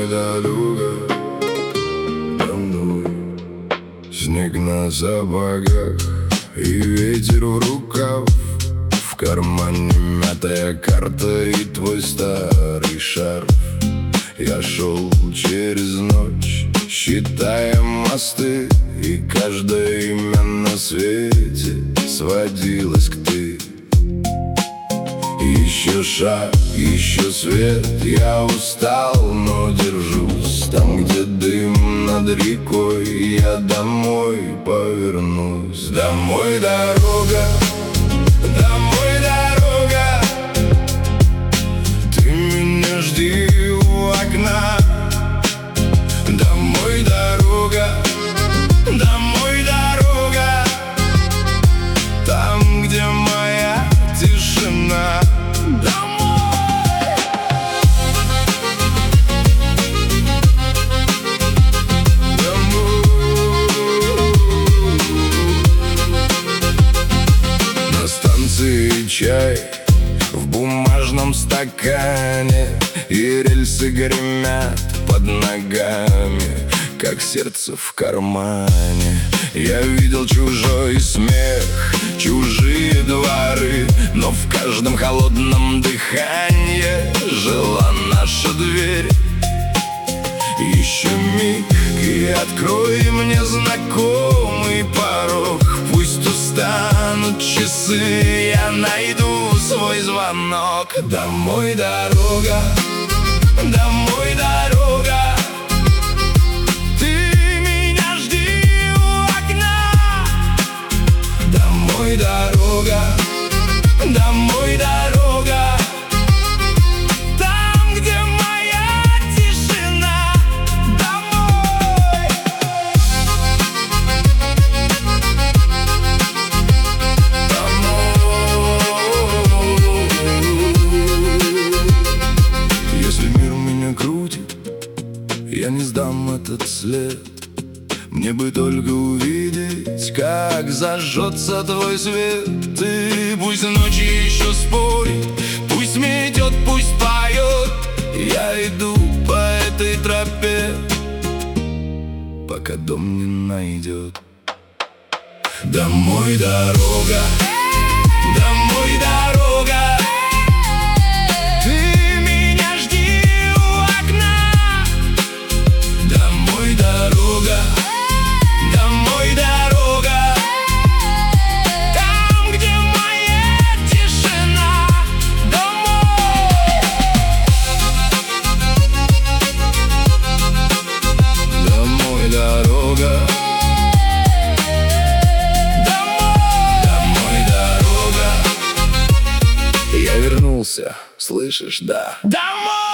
домой, дорога домой. Снег на сапогах и ветер в рукав, в кармане мятая карта и твой старый шарф. Я шел через ночь, считая мосты, и каждое имя на свете сводилось к ты. Еще шаг, еще свет, я устал, но держусь. Там, где дым над рекой, я домой повернусь. Домой дорога, домой дорога, ты меня жди у окна. Домой дорога, домой дорога, там, где моя тишина. Чай в бумажном стакане, и рельсы гремят под ногами, как сердце в кармане. Я видел чужой смех, чужие дворы, но в каждом холодном дыхании жила наша дверь. Еще миг, и открой мне знакомый порог. Пусть устанут часы, я найду свой звонок. Домой дорога, домой дорога, ты меня жди у окна. Домой дорога, домой дорога, там, где моя тишина. Домой. Если мир меня крутит, я не сдам этот след. Мне бы только увидеть, как зажжется твой свет. И пусть ночи еще спорит, пусть метет, пусть поет. Я иду по этой тропе, пока дом не найдет. Домой дорога, домой дорога, ты меня жди у окна. Домой дорога, домой дорога, там, где моя тишина. Домой. Домой дорога, домой дорога, я вернулся, слышишь, да? Домой!